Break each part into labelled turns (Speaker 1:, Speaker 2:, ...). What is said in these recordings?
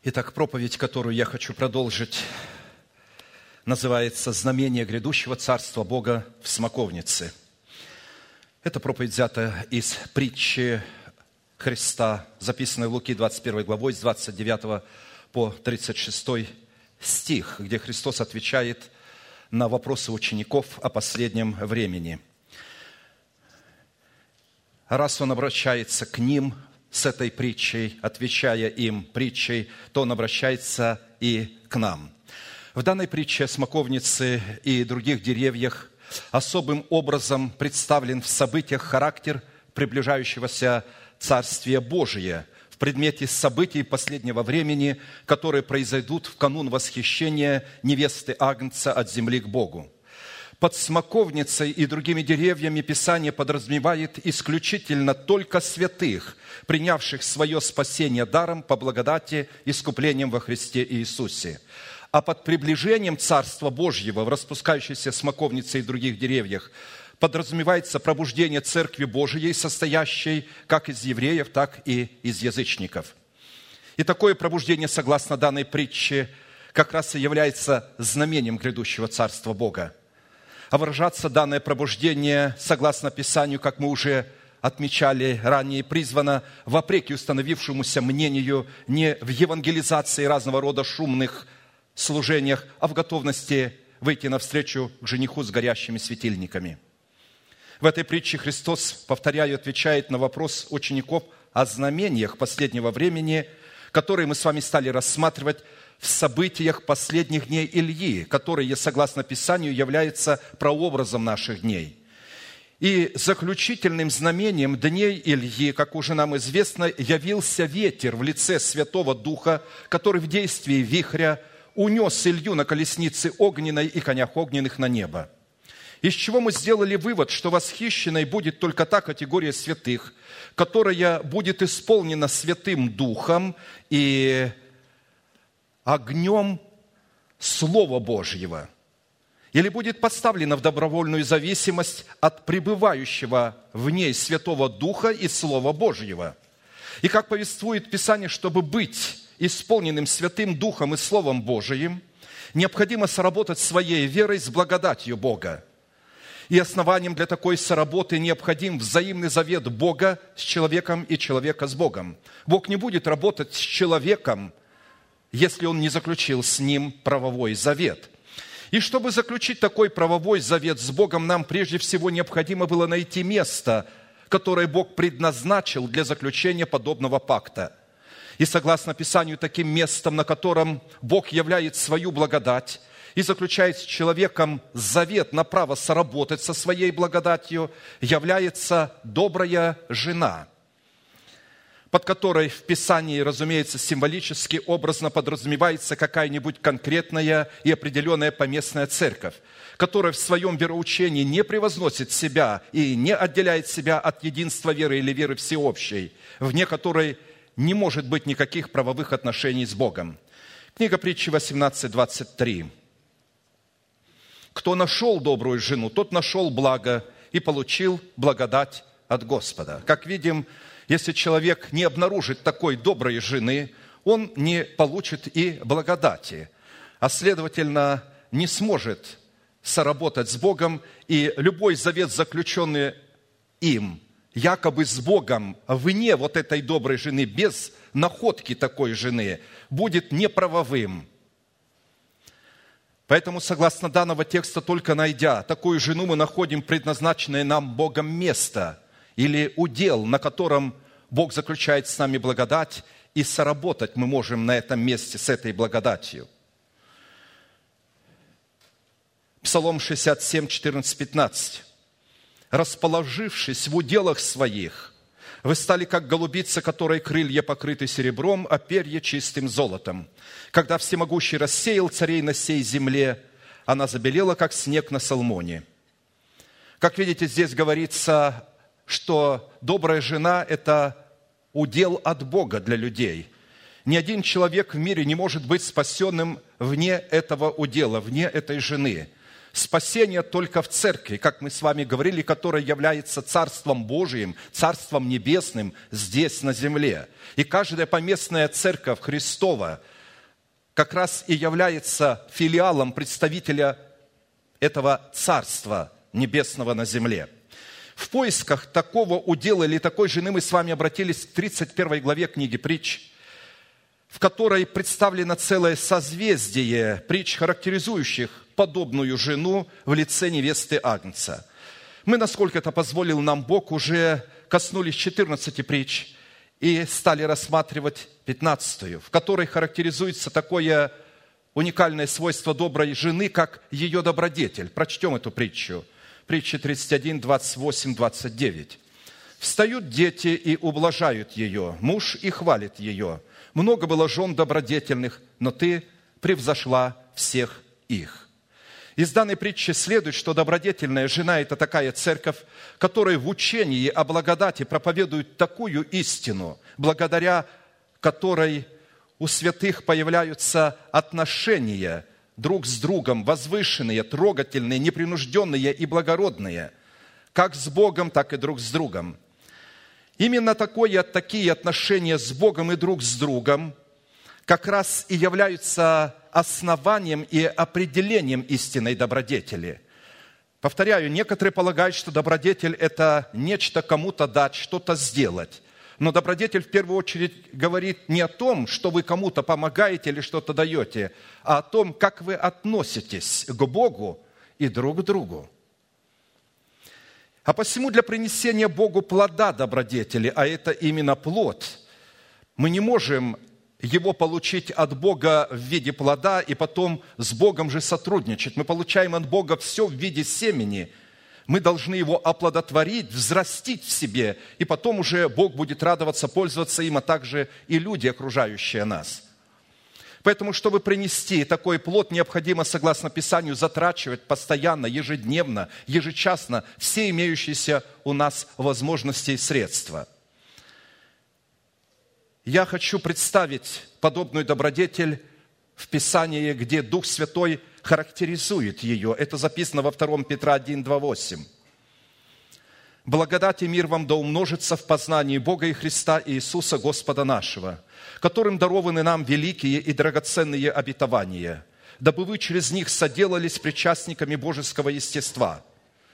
Speaker 1: Итак, проповедь, которую я хочу продолжить, называется «Знамение грядущего Царства Бога в смоковнице». Эта проповедь взята из притчи Христа, записанной в Луки 21 главой, с 29 по 36 стих, где Христос отвечает на вопросы учеников о последнем времени. Раз Он обращается к ним с этой притчей, отвечая им притчей, то Он обращается и к нам. В данной притче о смоковнице и других деревьях особым образом представлен в событиях характер приближающегося Царствия Божия в предмете событий последнего времени, которые произойдут в канун восхищения невесты Агнца от земли к Богу. Под смоковницей и другими деревьями Писание подразумевает исключительно только святых, принявших свое спасение даром по благодати искуплением во Христе Иисусе. А под приближением Царства Божьего в распускающейся смоковнице и других деревьях подразумевается пробуждение Церкви Божией, состоящей как из евреев, так и из язычников. И такое пробуждение, согласно данной притче, как раз и является знамением грядущего Царства Бога. А выражаться данное пробуждение, согласно Писанию, как мы уже отмечали ранее, призвано вопреки установившемуся мнению не в евангелизации разного рода шумных служениях, а в готовности выйти навстречу к жениху с горящими светильниками. В этой притче Христос, повторяю, отвечает на вопрос учеников о знамениях последнего времени, которые мы с вами стали рассматривать в событиях последних дней Ильи, которые, согласно Писанию, являются прообразом наших дней. И заключительным знамением дней Ильи, как уже нам известно, явился ветер в лице Святого Духа, который в действии вихря унес Илью на колеснице огненной и конях огненных на небо. Из чего мы сделали вывод, что восхищенной будет только та категория святых, которая будет исполнена Святым Духом и огнем Слова Божьего, или будет поставлена в добровольную зависимость от пребывающего в ней Святого Духа и Слова Божьего. И как повествует Писание, чтобы быть исполненным Святым Духом и Словом Божиим, необходимо соработать своей верой с благодатью Бога. И основанием для такой соработы необходим взаимный завет Бога с человеком и человека с Богом. Бог не будет работать с человеком, если он не заключил с ним правовой завет. И чтобы заключить такой правовой завет с Богом, нам прежде всего необходимо было найти место, которое Бог предназначил для заключения подобного пакта. И согласно Писанию, таким местом, на котором Бог являет свою благодать и заключает с человеком завет на право соработать со своей благодатью, является добрая жена, под которой в Писании, разумеется, символически, образно подразумевается какая-нибудь конкретная и определенная поместная церковь, которая в своем вероучении не превозносит себя и не отделяет себя от единства веры или веры всеобщей, вне которой не может быть никаких правовых отношений с Богом. Книга Притчи 18:23. «Кто нашел добрую жену, тот нашел благо и получил благодать от Господа». Как видим, если человек не обнаружит такой доброй жены, он не получит и благодати, а следовательно, не сможет соработать с Богом, и любой завет, заключенный им, якобы с Богом, вне вот этой доброй жены, без находки такой жены, будет неправовым. Поэтому, согласно данного текста, только найдя такую жену, мы находим предназначенное нам Богом место или удел, на котором Бог заключает с нами благодать, и соработать мы можем на этом месте с этой благодатью. Псалом 67, 14, 15. «Расположившись в уделах своих, вы стали, как голубица, которой крылья покрыты серебром, а перья чистым золотом. Когда всемогущий рассеял царей на сей земле, она забелела, как снег на Салмоне». Как видите, здесь говорится, что добрая жена – это удел от Бога для людей. Ни один человек в мире не может быть спасенным вне этого удела, вне этой жены. Спасение только в церкви, как мы с вами говорили, которая является Царством Божиим, Царством Небесным здесь, на земле. И каждая поместная церковь Христова как раз и является филиалом представителя этого Царства Небесного на земле. В поисках такого удела или такой жены мы с вами обратились к 31 главе книги «Притч», в которой представлено целое созвездие притч, характеризующих подобную жену в лице невесты Агнца. Мы, насколько это позволил нам Бог, уже коснулись 14 притч и стали рассматривать 15-ю, в которой характеризуется такое уникальное свойство доброй жены, как ее добродетель. Прочтем эту притчу. Притча 31, 28, 29. «Встают дети и ублажают ее, муж и хвалит ее. Много было жен добродетельных, но ты превзошла всех их». Из данной притчи следует, что добродетельная жена – это такая церковь, которая в учении о благодати проповедует такую истину, благодаря которой у святых появляются отношения друг с другом, возвышенные, трогательные, непринужденные и благородные, как с Богом, так и друг с другом. Именно такие отношения с Богом и друг с другом как раз и являются основанием и определением истинной добродетели. Повторяю, некоторые полагают, что добродетель – это нечто кому-то дать, что-то сделать. Но добродетель в первую очередь говорит не о том, что вы кому-то помогаете или что-то даете, а о том, как вы относитесь к Богу и друг к другу. А посему для принесения Богу плода добродетели, а это именно плод, мы не можем его получить от Бога в виде плода и потом с Богом же сотрудничать. Мы получаем от Бога все в виде семени. Мы должны его оплодотворить, взрастить в себе, и потом уже Бог будет радоваться, пользоваться им, а также и люди, окружающие нас. Поэтому, чтобы принести такой плод, необходимо, согласно Писанию, затрачивать постоянно, ежедневно, ежечасно все имеющиеся у нас возможности и средства. Я хочу представить подобную добродетель в Писании, где Дух Святой характеризует ее. Это записано во 2 Петра 1, 2, 8. «Благодать и мир вам да умножится в познании Бога и Христа Иисуса Господа нашего, которым дарованы нам великие и драгоценные обетования, дабы вы через них соделались причастниками божеского естества.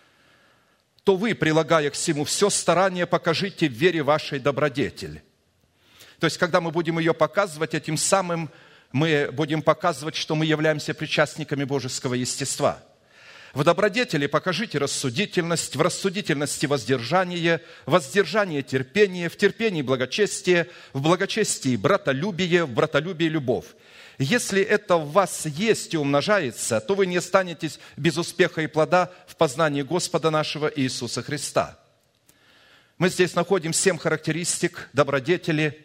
Speaker 1: То вы, прилагая к всему все старание, покажите в вере вашей добродетель». То есть, когда мы будем ее показывать, этим самым мы будем показывать, что мы являемся причастниками божеского естества. В добродетели покажите рассудительность, в рассудительности воздержание, в воздержании терпение, в терпении благочестие, в благочестии братолюбие, в братолюбии любовь. Если это в вас есть и умножается, то вы не останетесь без успеха и плода в познании Господа нашего Иисуса Христа. Мы здесь находим 7 характеристик добродетели,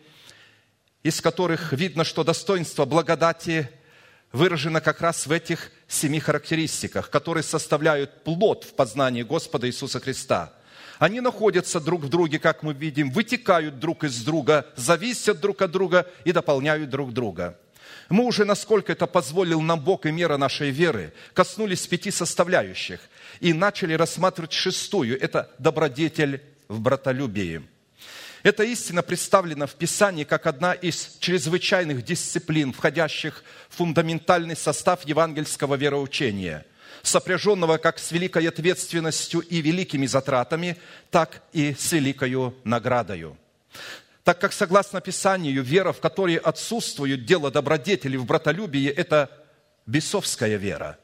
Speaker 1: из которых видно, что достоинство благодати выражено как раз в этих 7 характеристиках, которые составляют плод в познании Господа Иисуса Христа. Они находятся друг в друге, как мы видим, вытекают друг из друга, зависят друг от друга и дополняют друг друга. Мы уже, насколько это позволил нам Бог и мера нашей веры, коснулись 5 составляющих и начали рассматривать 6-ю – это добродетель в братолюбии. Эта истина представлена в Писании как одна из чрезвычайных дисциплин, входящих в фундаментальный состав евангельского вероучения, сопряженного как с великой ответственностью и великими затратами, так и с великою наградою. Так как, согласно Писанию, вера, в которой отсутствует дело добродетели в братолюбии, это бесовская вера.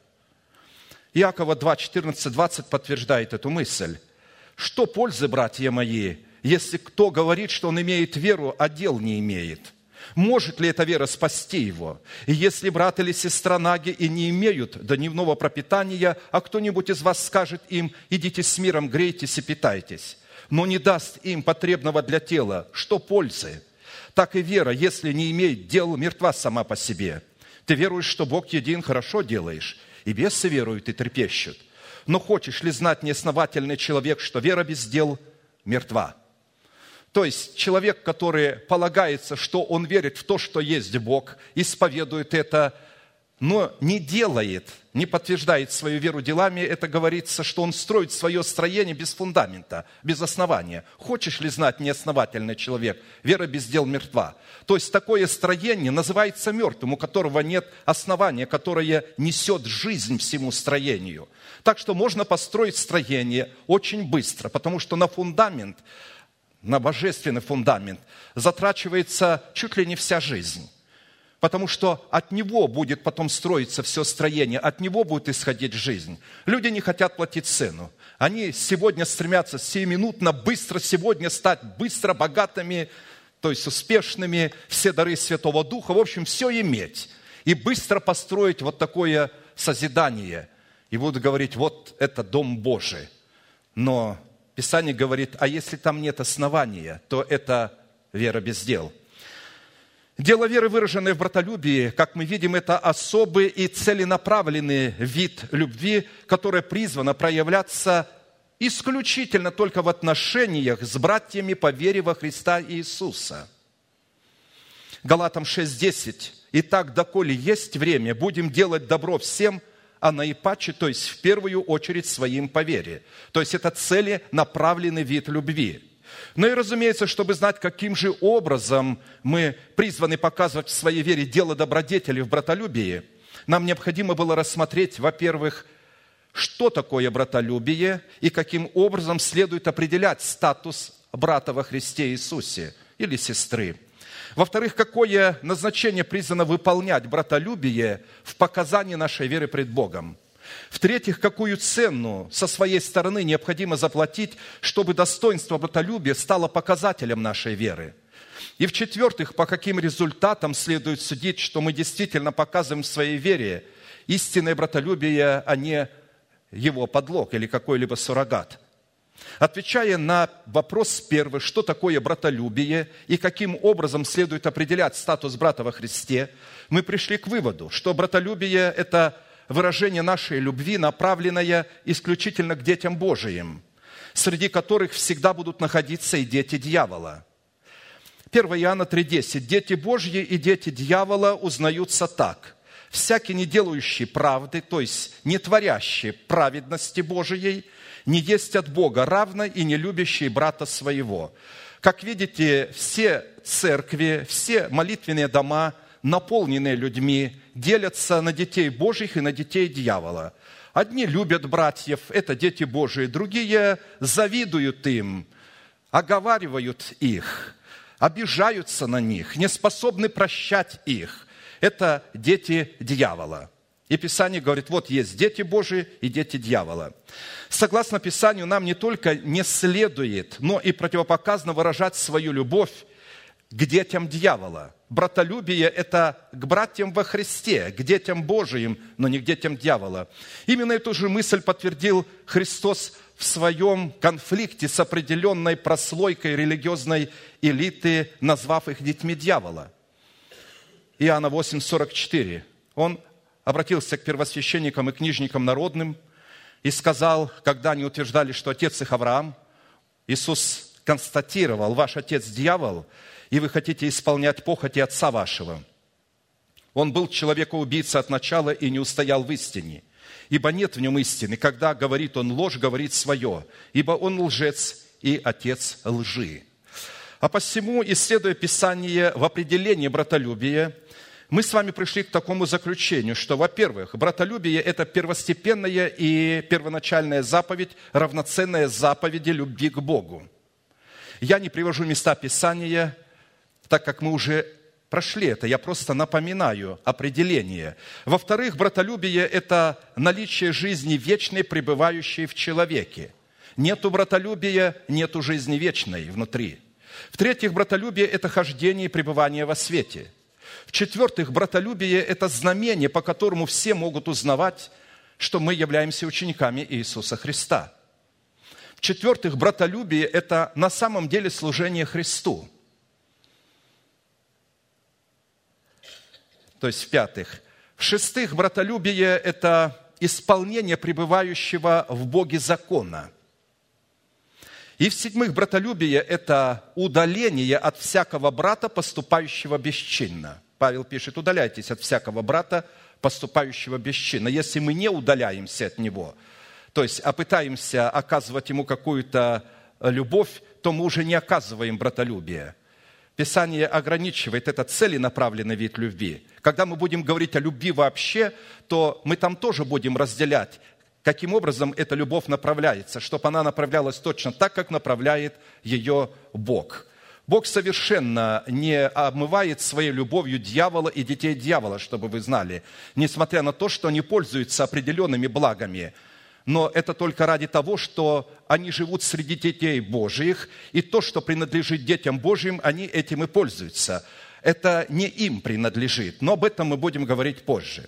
Speaker 1: Иакова 2, 14, 20 подтверждает эту мысль. «Что пользы, братья мои, если кто говорит, что он имеет веру, а дел не имеет? Может ли эта вера спасти его? И если брат или сестра наги и не имеют дневного пропитания, а кто-нибудь из вас скажет им: идите с миром, грейтесь и питайтесь, но не даст им потребного для тела, что пользы? Так и вера, если не имеет дел, мертва сама по себе. Ты веруешь, что Бог един, хорошо делаешь, и бесы веруют и трепещут. Но хочешь ли знать, неосновательный человек, что вера без дел мертва?» То есть человек, который полагается, что он верит в то, что есть Бог, исповедует это, но не делает, не подтверждает свою веру делами, это говорится, что он строит свое строение без фундамента, без основания. Хочешь ли знать, неосновательный человек? Вера без дел мертва. То есть такое строение называется мертвым, у которого нет основания, которое несет жизнь всему строению. Так что можно построить строение очень быстро, потому что на фундамент, на божественный фундамент затрачивается чуть ли не вся жизнь. Потому что от него будет потом строиться все строение, от него будет исходить жизнь. Люди не хотят платить цену. Они сегодня стремятся сиюминутно, быстро сегодня стать быстро богатыми, то есть успешными, все дары Святого Духа, в общем, все иметь. И быстро построить вот такое созидание. И будут говорить, вот это Дом Божий. Но Писание говорит, а если там нет основания, то это вера без дел. Дело веры, выраженное в братолюбии, как мы видим, это особый и целенаправленный вид любви, которая призвана проявляться исключительно только в отношениях с братьями по вере во Христа Иисуса. Галатам 6:10. «Итак, доколе есть время, будем делать добро всем, а наипаче, то есть в первую очередь своим по вере». То есть это целенаправленный вид любви. Ну и, разумеется, чтобы знать, каким же образом мы призваны показывать в своей вере дело добродетели в братолюбии, нам необходимо было рассмотреть, во-первых, что такое братолюбие и каким образом следует определять статус брата во Христе Иисусе или сестры. Во-вторых, какое назначение призвано выполнять братолюбие в показании нашей веры пред Богом. В-третьих, какую цену со своей стороны необходимо заплатить, чтобы достоинство братолюбия стало показателем нашей веры. И в-четвертых, по каким результатам следует судить, что мы действительно показываем в своей вере истинное братолюбие, а не его подлог или какой-либо суррогат. Отвечая на вопрос первый, что такое братолюбие и каким образом следует определять статус брата во Христе, мы пришли к выводу, что братолюбие – это выражение нашей любви, направленное исключительно к детям Божиим, среди которых всегда будут находиться и дети дьявола. 1 Иоанна 3:10. «Дети Божьи и дети дьявола узнаются так. Всякий, не делающий правды, то есть не творящий праведности Божией, не есть от Бога, равно и не любящий брата своего». Как видите, все церкви, все молитвенные дома, наполненные людьми, делятся на детей Божьих и на детей дьявола. Одни любят братьев, это дети Божии, другие завидуют им, оговаривают их, обижаются на них, не способны прощать их. Это дети дьявола. И Писание говорит, вот есть дети Божии и дети дьявола. Согласно Писанию, нам не только не следует, но и противопоказано выражать свою любовь к детям дьявола. Братолюбие – это к братьям во Христе, к детям Божиим, но не к детям дьявола. Именно эту же мысль подтвердил Христос в своем конфликте с определенной прослойкой религиозной элиты, назвав их детьми дьявола. Иоанна 8:44. Он обратился к первосвященникам и книжникам народным и сказал, когда они утверждали, что отец их Авраам, Иисус констатировал, ваш отец дьявол, и вы хотите исполнять похоти отца вашего. Он был человекоубийца от начала и не устоял в истине, ибо нет в нем истины. Когда говорит он ложь, говорит свое, ибо он лжец и отец лжи. А посему, исследуя Писание в определении братолюбия, мы с вами пришли к такому заключению, что, во-первых, братолюбие – это первостепенная и первоначальная заповедь, равноценная заповеди любви к Богу. Я не привожу места Писания, так как мы уже прошли это, я просто напоминаю определение. Во-вторых, братолюбие – это наличие жизни вечной, пребывающей в человеке. Нету братолюбия, нету жизни вечной внутри. В-третьих, братолюбие – это хождение и пребывание во свете. В-четвертых, братолюбие – это знамение, по которому все могут узнавать, что мы являемся учениками Иисуса Христа. В-четвертых, братолюбие – это на самом деле служение Христу. То есть, в-пятых. В-шестых, братолюбие – это исполнение пребывающего в Боге закона. И в-седьмых, братолюбие – это удаление от всякого брата, поступающего бесчинно. Павел пишет: удаляйтесь от всякого брата, поступающего без чина. Если мы не удаляемся от него, то есть пытаемся оказывать ему какую-то любовь, то мы уже не оказываем братолюбие. Писание ограничивает это целенаправленный вид любви. Когда мы будем говорить о любви вообще, то мы там тоже будем разделять, каким образом эта любовь направляется, чтобы она направлялась точно так, как направляет ее Бог. Бог совершенно не омывает своей любовью дьявола и детей дьявола, чтобы вы знали, несмотря на то, что они пользуются определенными благами. Но это только ради того, что они живут среди детей Божьих, и то, что принадлежит детям Божьим, они этим и пользуются. Это не им принадлежит, но об этом мы будем говорить позже.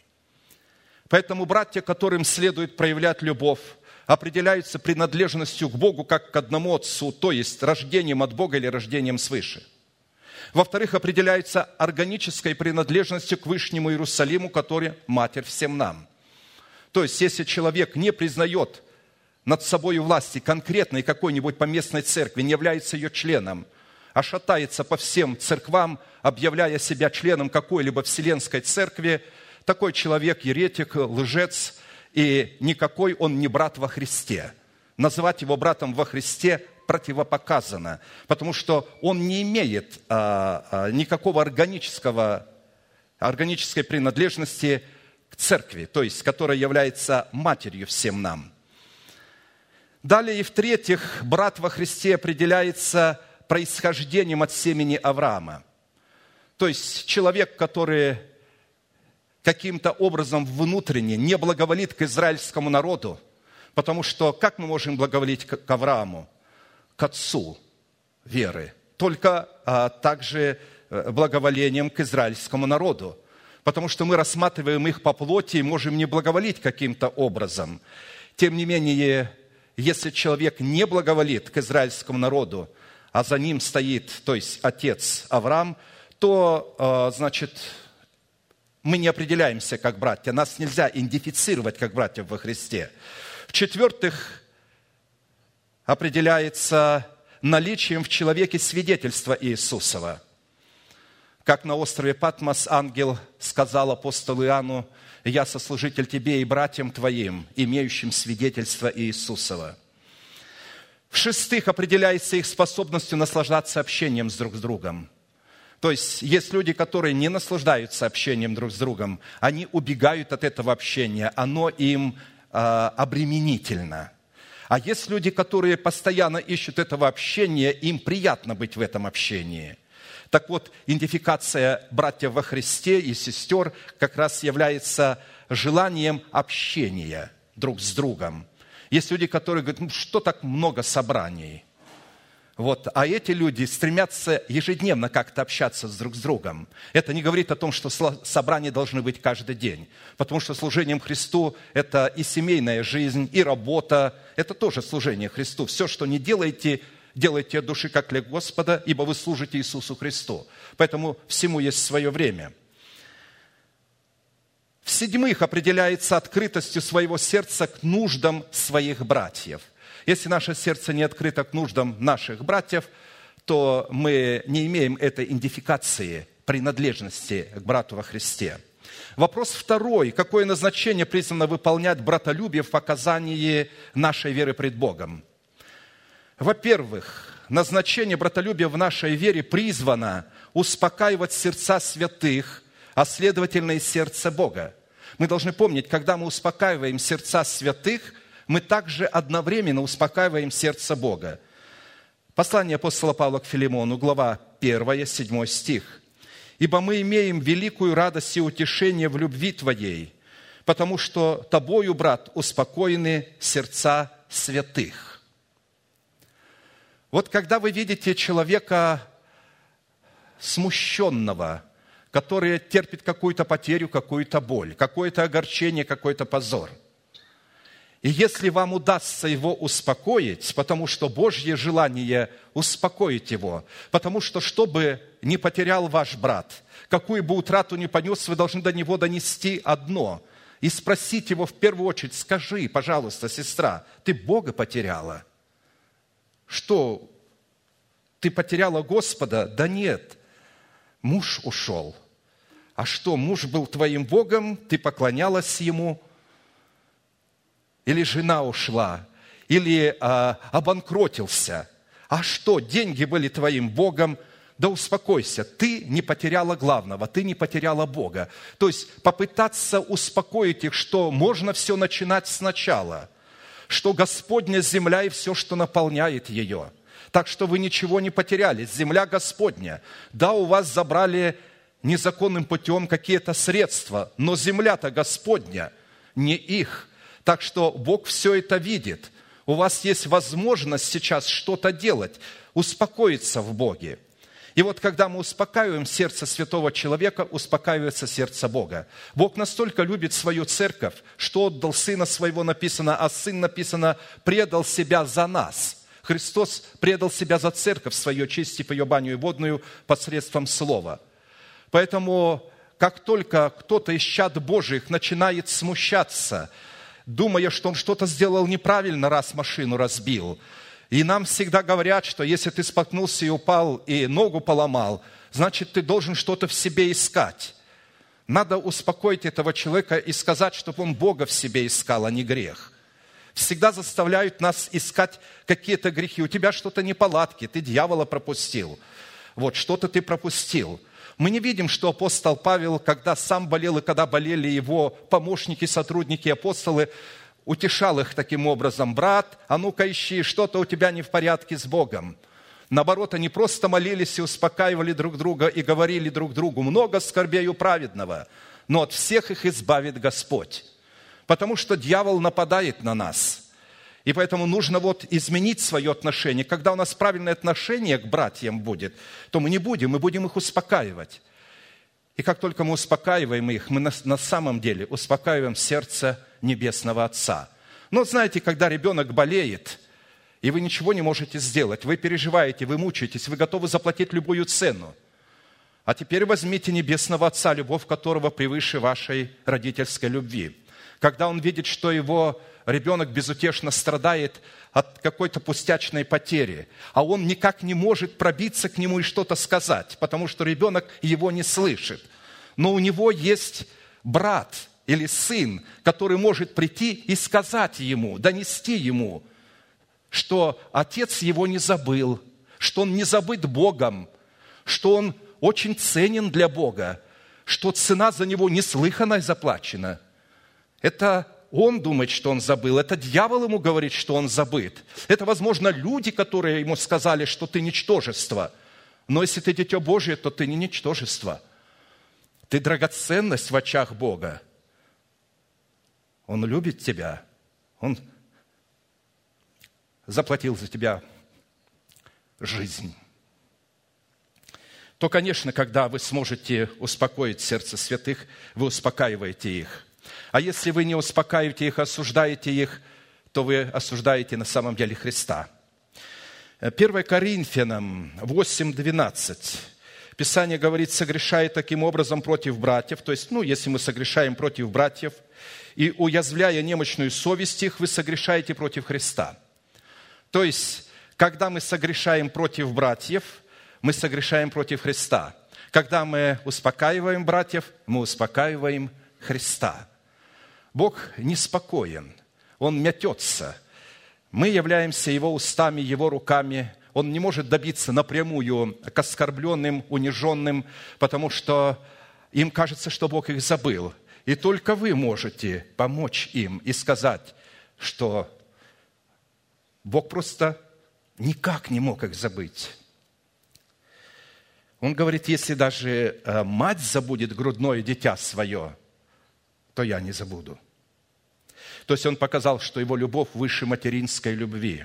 Speaker 1: Поэтому братья, которым следует проявлять любовь, определяются принадлежностью к Богу как к одному Отцу, то есть рождением от Бога или рождением свыше. Во-вторых, определяются органической принадлежностью к Вышнему Иерусалиму, который Матерь всем нам. То есть, если человек не признает над собой власти конкретной какой-нибудь поместной церкви, не является ее членом, а шатается по всем церквам, объявляя себя членом какой-либо вселенской церкви, такой человек еретик, лжец, и никакой он не брат во Христе. Называть его братом во Христе противопоказано, потому что он не имеет никакого органической принадлежности к церкви, то есть, которая является матерью всем нам. Далее, и в-третьих, брат во Христе определяется происхождением от семени Авраама. То есть, человек, который каким-то образом внутренне не благоволит к израильскому народу, потому что как мы можем благоволить к Аврааму? К отцу веры. Только также благоволением к израильскому народу. Потому что мы рассматриваем их по плоти и можем не благоволить каким-то образом. Тем не менее, если человек не благоволит к израильскому народу, а за ним стоит, то есть отец Авраам, то, значит, мы не определяемся как братья. Нас нельзя идентифицировать как братьев во Христе. В-четвертых, определяется наличием в человеке свидетельства Иисусова. Как на острове Патмос ангел сказал апостолу Иоанну: «Я сослужитель тебе и братьям твоим, имеющим свидетельство Иисусова». В-шестых, определяется их способностью наслаждаться общением друг с другом. То есть, есть люди, которые не наслаждаются общением друг с другом, они убегают от этого общения, оно им обременительно. А есть люди, которые постоянно ищут этого общения, им приятно быть в этом общении. Так вот, идентификация братьев во Христе и сестер как раз является желанием общения друг с другом. Есть люди, которые говорят: что так много собраний? А эти люди стремятся ежедневно как-то общаться друг с другом. Это не говорит о том, что собрания должны быть каждый день, потому что служением Христу – это и семейная жизнь, и работа, это тоже служение Христу. Все, что не делаете, делайте от души, как для Господа, ибо вы служите Иисусу Христу. Поэтому всему есть свое время. В-седьмых, определяется открытостью своего сердца к нуждам своих братьев. Если наше сердце не открыто к нуждам наших братьев, то мы не имеем этой идентификации, принадлежности к брату во Христе. Вопрос второй. Какое назначение призвано выполнять братолюбие в показании нашей веры пред Богом? Во-первых, назначение братолюбия в нашей вере призвано успокаивать сердца святых, а следовательно и сердце Бога. Мы должны помнить, когда мы успокаиваем сердца святых, мы также одновременно успокаиваем сердце Бога. Послание апостола Павла к Филимону, глава 1, 7 стих. «Ибо мы имеем великую радость и утешение в любви Твоей, потому что Тобою, брат, успокоены сердца святых». Когда вы видите человека смущенного, который терпит какую-то потерю, какую-то боль, какое-то огорчение, какой-то позор, и если вам удастся его успокоить, потому что Божье желание успокоить его, потому что, чтобы не потерял ваш брат, какую бы утрату ни понес, вы должны до него донести одно и спросить его в первую очередь: скажи, пожалуйста, сестра, ты Бога потеряла? Что, ты потеряла Господа? Да нет, муж ушел. а что, муж был твоим Богом, ты поклонялась ему, или жена ушла, или обанкротился, а что, деньги были твоим Богом, да успокойся, ты не потеряла главного, ты не потеряла Бога. То есть попытаться успокоить их, что можно все начинать сначала, что Господня земля и все, что наполняет ее. Так что вы ничего не потеряли, земля Господня. Да, у вас забрали незаконным путем какие-то средства, но земля-то Господня, не их. Так что Бог все это видит. У вас есть возможность сейчас что-то делать, успокоиться в Боге. И вот когда мы успокаиваем сердце святого человека, успокаивается сердце Бога. Бог настолько любит свою церковь, что отдал Сына Своего, написано, а Сын, написано, предал Себя за нас. Христос предал Себя за церковь свою, очистив ее баню и водную посредством Слова. Поэтому, как только кто-то из чад Божьих начинает смущаться, думая, что он что-то сделал неправильно, раз машину разбил, и нам всегда говорят, что если ты споткнулся и упал, и ногу поломал, значит, ты должен что-то в себе искать. Надо успокоить этого человека и сказать, чтобы он Бога в себе искал, а не грех. Всегда заставляют нас искать какие-то грехи. У тебя что-то неполадки, ты дьявола пропустил. Вот, что-то ты пропустил. Мы не видим, что апостол Павел, когда сам болел и когда болели его помощники, сотрудники, апостолы, утешал их таким образом: брат, а ну-ка ищи, что-то у тебя не в порядке с Богом. Наоборот, они просто молились и успокаивали друг друга и говорили друг другу: много скорбей у праведного, но от всех их избавит Господь. Потому что дьявол нападает на нас. И поэтому нужно изменить свое отношение. Когда у нас правильное отношение к братьям будет, то мы будем их успокаивать. И как только мы успокаиваем их, мы на самом деле успокаиваем сердце Небесного Отца. Но знаете, когда ребенок болеет, и вы ничего не можете сделать, вы переживаете, вы мучаетесь, вы готовы заплатить любую цену. А теперь возьмите Небесного Отца, любовь которого превыше вашей родительской любви. Когда он видит, что его ребенок безутешно страдает от какой-то пустячной потери, а он никак не может пробиться к нему и что-то сказать, потому что ребенок его не слышит. Но у него есть брат или сын, который может прийти и сказать ему, донести ему, что отец его не забыл, что он не забыт Богом, что он очень ценен для Бога, что цена за него неслыханная заплачена. Это он думает, что он забыл. Это дьявол ему говорит, что он забыт. Это, возможно, люди, которые ему сказали, что ты ничтожество. Но если ты дитя Божие, то ты не ничтожество. Ты драгоценность в очах Бога. Он любит тебя. Он заплатил за тебя жизнь. То, конечно, когда вы сможете успокоить сердце святых, вы успокаиваете их. А если вы не успокаиваете их, осуждаете их, то вы осуждаете на самом деле Христа. 1 Коринфянам 8:12. Писание говорит: согрешая таким образом против братьев, то есть, если мы согрешаем против братьев, и уязвляя немощную совесть их, вы согрешаете против Христа. То есть, когда мы согрешаем против братьев, мы согрешаем против Христа. Когда мы успокаиваем братьев, мы успокаиваем Христа. Бог неспокоен, Он метется. Мы являемся Его устами, Его руками. Он не может добиться напрямую к оскорбленным, униженным, потому что им кажется, что Бог их забыл. И только вы можете помочь им и сказать, что Бог просто никак не мог их забыть. Он говорит: если даже мать забудет грудное дитя свое, то я не забуду. То есть он показал, что его любовь выше материнской любви.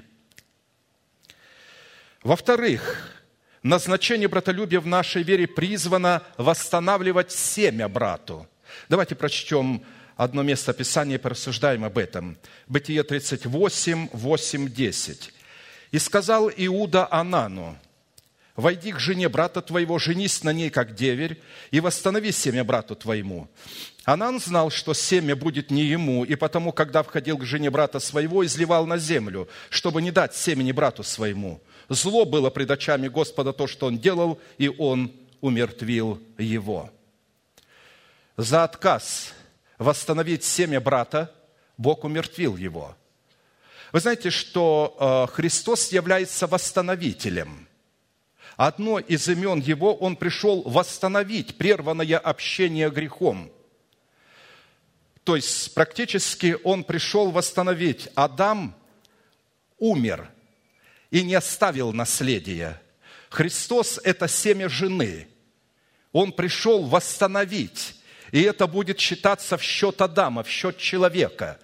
Speaker 1: Во-вторых, назначение братолюбия в нашей вере призвано восстанавливать семя брату. Давайте прочтем одно место Писания и порассуждаем об этом. Бытие 38, 8, 10. «И сказал Иуда Анану: войди к жене брата твоего, женись на ней, как деверь, и восстанови семя брату твоему. Анан знал, что семя будет не ему, и потому, когда входил к жене брата своего, изливал на землю, чтобы не дать семени брату своему. Зло было пред очами Господа то, что он делал, и он умертвил его». за отказ восстановить семя брата, Бог умертвил его. Вы знаете, что Христос является восстановителем. Одно из имен Его, Он пришел восстановить прерванное общение грехом. То есть, практически Он пришел восстановить. Адам умер и не оставил наследия. Христос – это семя жены. Он пришел восстановить. И это будет считаться в счет Адама, в счет человека.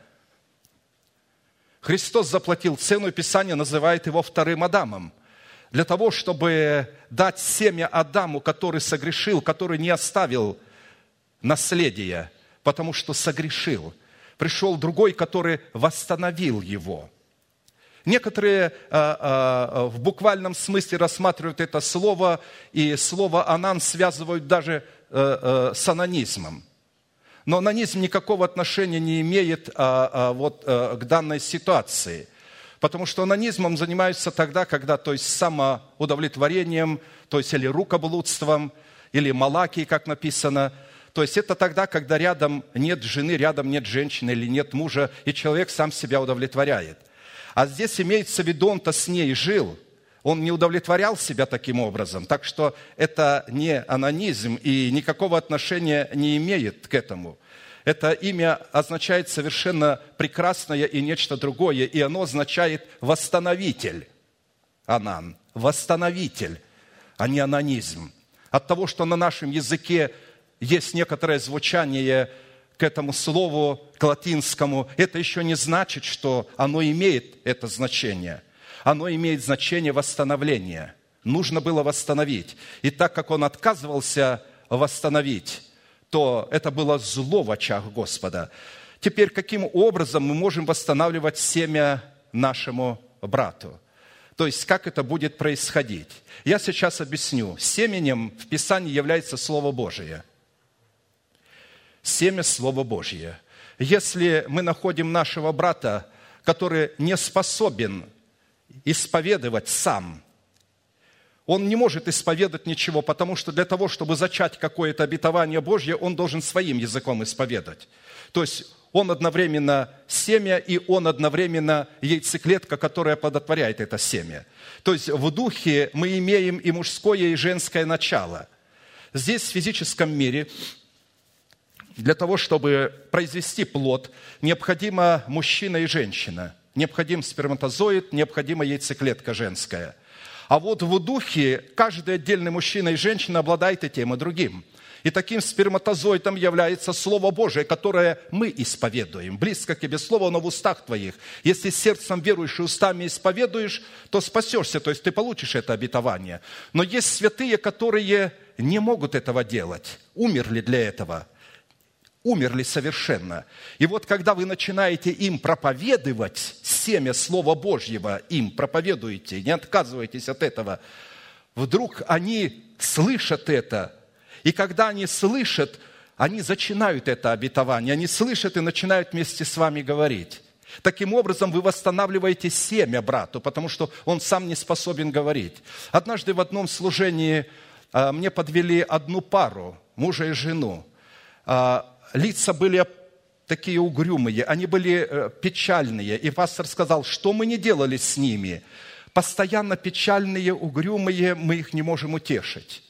Speaker 1: Христос заплатил цену, и Писание называет его вторым Адамом. Для того, чтобы дать семя Адаму, который согрешил, который не оставил наследия, потому что согрешил. Пришел другой, который восстановил его. Некоторые в буквальном смысле рассматривают это слово, и слово «анан» связывают даже с анонизмом. Но анонизм никакого отношения не имеет к данной ситуации. Потому что анонизмом занимаются тогда, когда, то есть самоудовлетворением, то есть или рукоблудством, или малакией, как написано. То есть это тогда, когда рядом нет жены, рядом нет женщины или нет мужа, и человек сам себя удовлетворяет. А здесь имеется в виду, он-то с ней жил, он не удовлетворял себя таким образом. Так что это не анонизм и никакого отношения не имеет к этому. Это имя означает совершенно прекрасное и нечто другое, и оно означает «восстановитель». Анан – восстановитель, а не анонизм. От того, что на нашем языке есть некоторое звучание к этому слову, к латинскому, это еще не значит, что оно имеет это значение. Оно имеет значение восстановления. Нужно было восстановить. И так как он отказывался восстановить, то это было зло в очах Господа. Теперь, каким образом мы можем восстанавливать семя нашему брату? То есть, как это будет происходить? Я сейчас объясню. Семенем в Писании является Слово Божие. Семя Слова Божие. Если мы находим нашего брата, который не способен исповедовать сам, он не может исповедать ничего, потому что для того, чтобы зачать какое-то обетование Божье, он должен своим языком исповедать. То есть он одновременно семя, и он одновременно яйцеклетка, которая оплодотворяет это семя. То есть в духе мы имеем и мужское, и женское начало. Здесь, в физическом мире, для того, чтобы произвести плод, необходимо мужчина и женщина. Необходим сперматозоид, необходима яйцеклетка женская. А вот в духе каждый отдельный мужчина и женщина обладает и тем, и другим. И таким сперматозоидом является Слово Божие, которое мы исповедуем. Близко к тебе Слово, но в устах твоих. Если сердцем веруешь и устами исповедуешь, то спасешься, то есть ты получишь это обетование. Но есть святые, которые не могут этого делать, умерли для этого. Умерли совершенно. И вот когда вы начинаете им проповедовать семя Слова Божьего, им проповедуете, не отказывайтесь от этого, вдруг они слышат это. И когда они слышат, они зачинают это обетование, они слышат и начинают вместе с вами говорить. Таким образом, вы восстанавливаете семя брату, потому что он сам не способен говорить. Однажды в одном служении мне подвели одну пару, мужа и жену. Лица были такие угрюмые, они были печальные. И пастор сказал, что мы не делали с ними. Постоянно печальные, угрюмые, мы их не можем утешить.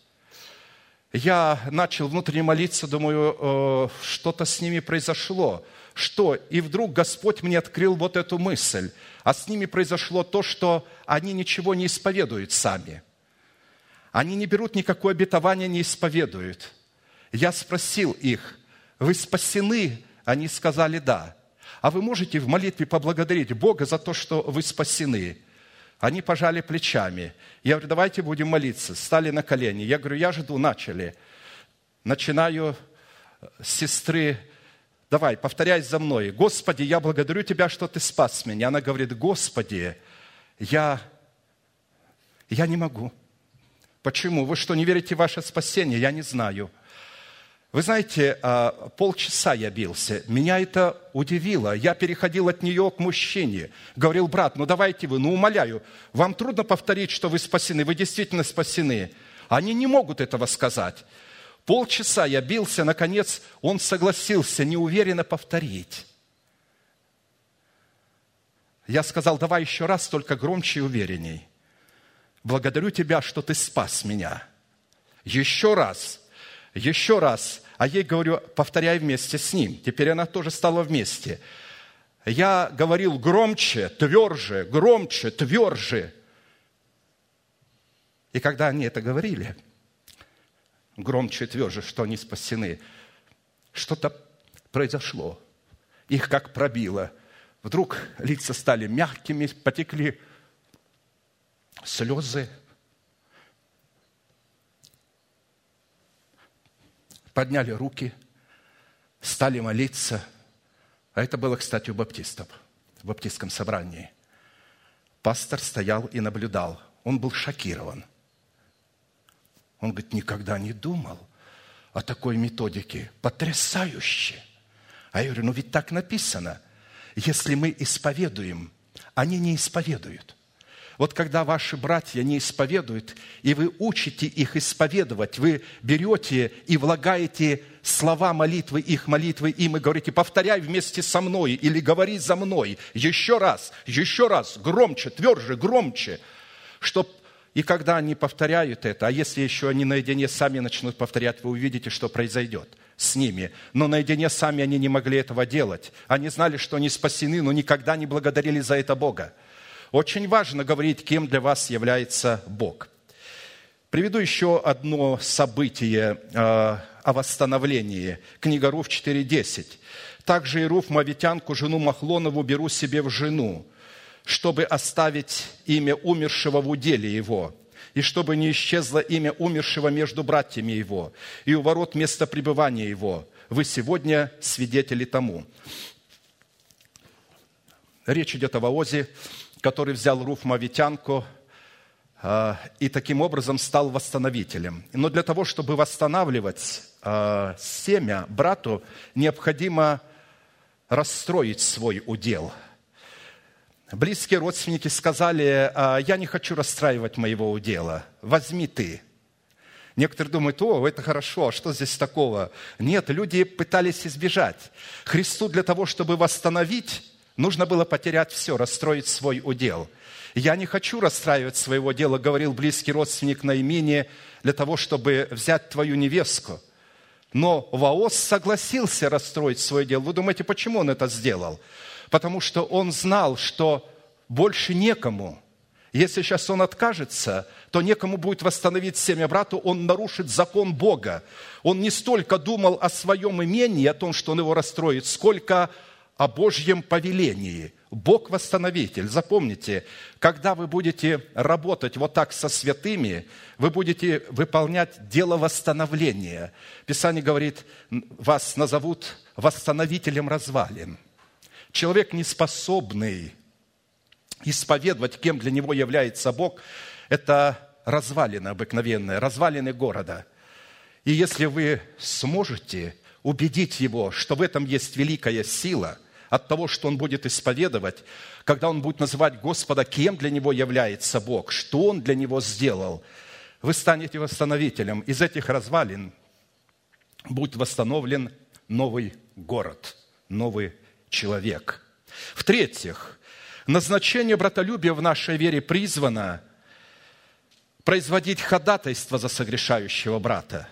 Speaker 1: Я начал внутренне молиться, думаю, что-то с ними произошло. Что? И вдруг Господь мне открыл вот эту мысль. А с ними произошло то, что они ничего не исповедуют сами. Они не берут никакое обетование, не исповедуют. Я спросил их, вы спасены? Они сказали, да. А вы можете в молитве поблагодарить Бога за то, что вы спасены? Они пожали плечами. Я говорю, давайте будем молиться. Стали на колени. Я говорю, я жду, начали. Начинаю с сестры. Давай, повторяй за мной. Господи, я благодарю Тебя, что Ты спас меня. Она говорит, Господи, я не могу. Почему? Вы что, не верите в ваше спасение? Я не знаю. Вы знаете, полчаса я бился. Меня это удивило. Я переходил от нее к мужчине. Говорил, брат, давайте вы, умоляю, вам трудно повторить, что вы спасены. Вы действительно спасены. Они не могут этого сказать. Полчаса я бился, наконец он согласился неуверенно повторить. Я сказал: давай еще раз, только громче и уверенней. Благодарю тебя, что ты спас меня. Еще раз. А ей говорю: повторяй вместе с ним. Теперь она тоже стала вместе. Я говорил громче, тверже, громче, тверже. И когда они это говорили, громче и тверже, что они спасены, что-то произошло. Их как пробило. Вдруг лица стали мягкими, потекли слезы. Подняли руки, стали молиться. А это было, кстати, у баптистов, в баптистском собрании. Пастор стоял и наблюдал. Он был шокирован. Он говорит: никогда не думал о такой методике. Потрясающе. А я говорю: ну ведь так написано. Если мы исповедуем, они не исповедуют. Вот когда ваши братья не исповедуют, и вы учите их исповедовать, вы берете и влагаете слова молитвы, их молитвы им, и говорите: повторяй вместе со мной, или говори за мной, еще раз, громче, тверже, громче, и когда они повторяют это, а если еще они наедине сами начнут повторять, вы увидите, что произойдет с ними. Но наедине сами они не могли этого делать. Они знали, что они спасены, но никогда не благодарили за это Бога. Очень важно говорить, кем для вас является Бог. Приведу еще одно событие о восстановлении. Книга Руф 4:10. «Также и Руф, мовитянку, жену Махлонову, беру себе в жену, чтобы оставить имя умершего в уделе его, и чтобы не исчезло имя умершего между братьями его, и у ворот места пребывания его. Вы сегодня свидетели тому». Речь идет о Воозе, который взял Руф мовитянку и таким образом стал восстановителем. Но для того, чтобы восстанавливать семя брату, необходимо расстроить свой удел. Близкие родственники сказали: я не хочу расстраивать моего удела, возьми ты. Некоторые думают: о, это хорошо, а что здесь такого? Нет, люди пытались избежать. Христу для того, чтобы восстановить, нужно было потерять все, расстроить свой удел. «Я не хочу расстраивать своего дела», говорил близкий родственник Наимине, «для того, чтобы взять твою невестку». Но Вооз согласился расстроить свое дело. Вы думаете, почему он это сделал? Потому что он знал, что больше некому. Если сейчас он откажется, то некому будет восстановить семя брату, он нарушит закон Бога. Он не столько думал о своем имении, о том, что он его расстроит, сколько о Божьем повелении. Бог восстановитель. Запомните, когда вы будете работать вот так со святыми, вы будете выполнять дело восстановления. Писание говорит: вас назовут восстановителем развалин. Человек, неспособный исповедовать, кем для него является Бог, это развалины обыкновенные, развалины города. И если вы сможете убедить его, что в этом есть великая сила, от того, что он будет исповедовать, когда он будет называть Господа, кем для него является Бог, что он для него сделал, вы станете восстановителем. Из этих развалин будет восстановлен новый город, новый человек. В-третьих, назначение братолюбия в нашей вере призвано производить ходатайство за согрешающего брата.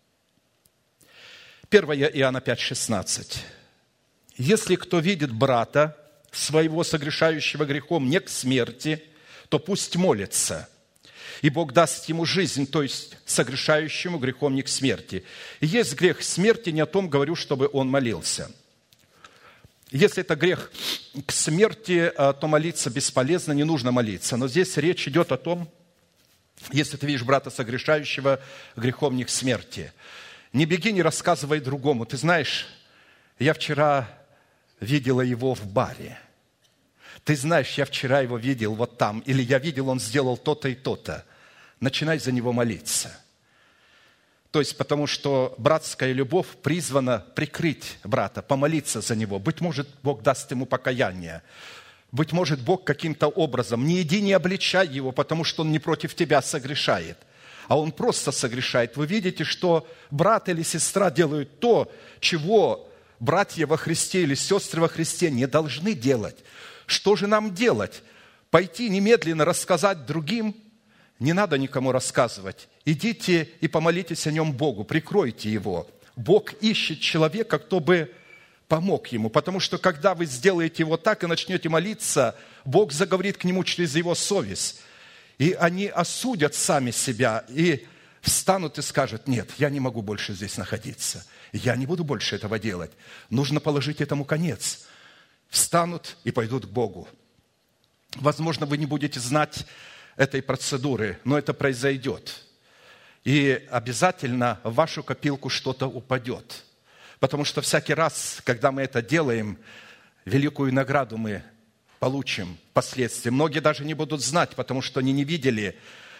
Speaker 1: 1 Иоанна 5,16. «Если кто видит брата своего, согрешающего грехом не к смерти, то пусть молится, и Бог даст ему жизнь, то есть согрешающему грехом не к смерти. И есть грех смерти, не о том говорю, чтобы он молился». Если это грех к смерти, то молиться бесполезно, не нужно молиться. Но здесь речь идет о том, если ты видишь брата согрешающего грехом не к смерти. Не беги, не рассказывай другому. Ты знаешь, я вчера видела его в баре. Ты знаешь, я вчера его видел вот там. Или я видел, он сделал то-то и то-то. Начинай за него молиться. То есть, потому что братская любовь призвана прикрыть брата, помолиться за него. Быть может, Бог даст ему покаяние. Быть может, Бог каким-то образом, не иди, не обличай его, потому что он не против тебя согрешает. а он просто согрешает. Вы видите, что брат или сестра делают то, чего братья во Христе или сестры во Христе не должны делать. Что же нам делать? Пойти немедленно рассказать другим? Не надо никому рассказывать. Идите и помолитесь о нем Богу, прикройте его. Бог ищет человека, кто бы помог ему. Потому что, когда вы сделаете его так и начнете молиться, Бог заговорит к нему через его совесть. И они осудят сами себя и встанут и скажут: нет, я не могу больше здесь находиться. Я не буду больше этого делать. Нужно положить этому конец. Встанут и пойдут к Богу. Возможно, вы не будете знать этой процедуры, но это произойдет. И обязательно в вашу копилку что-то упадет. Потому что всякий раз, когда мы это делаем, великую награду мы получим впоследствии. Многие даже не будут знать, потому что они не видели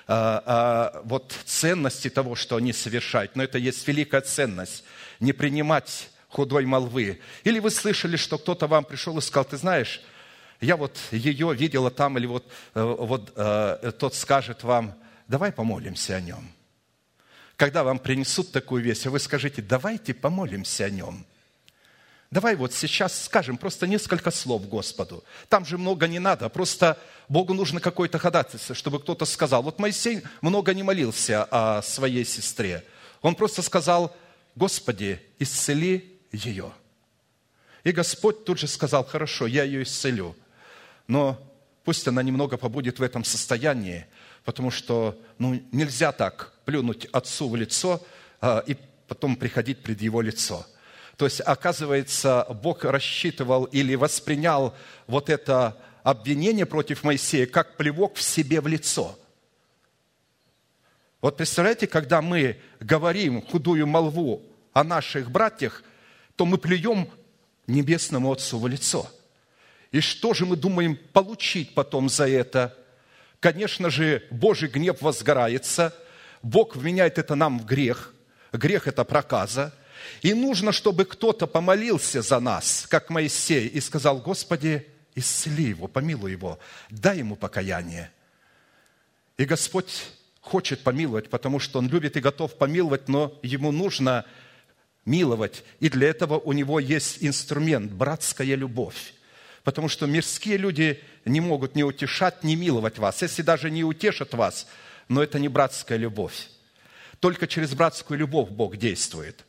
Speaker 1: ценности того, что они совершают. Но это есть великая ценность. Не принимать худой молвы. Или вы слышали, что кто-то вам пришел и сказал: ты знаешь, я ее видела там, или тот скажет вам: давай помолимся о нем. Когда вам принесут такую весть, вы скажите: давайте помолимся о нем. Давай сейчас скажем просто несколько слов Господу. Там же много не надо, просто Богу нужно какое-то ходатайство, чтобы кто-то сказал. Моисей много не молился о своей сестре. Он просто сказал: Господи, исцели ее. И Господь тут же сказал: хорошо, я ее исцелю. Но пусть она немного побудет в этом состоянии, потому что нельзя так плюнуть отцу в лицо и потом приходить пред его лицо. То есть, оказывается, Бог рассчитывал или воспринял это обвинение против Моисея как плевок в себе в лицо. Представляете, когда мы говорим худую молву о наших братьях, то мы плюем Небесному Отцу в лицо. И что же мы думаем получить потом за это? Конечно же, Божий гнев возгорается, Бог вменяет это нам в грех. Грех – это проказа. И нужно, чтобы кто-то помолился за нас, как Моисей, и сказал: Господи, исцели его, помилуй его, дай ему покаяние. И Господь хочет помиловать, потому что Он любит и готов помиловать, но Ему нужно миловать. И для этого у Него есть инструмент – братская любовь. Потому что мирские люди не могут ни утешать, ни миловать вас. Если даже не утешат вас, но это не братская любовь. Только через братскую любовь Бог действует.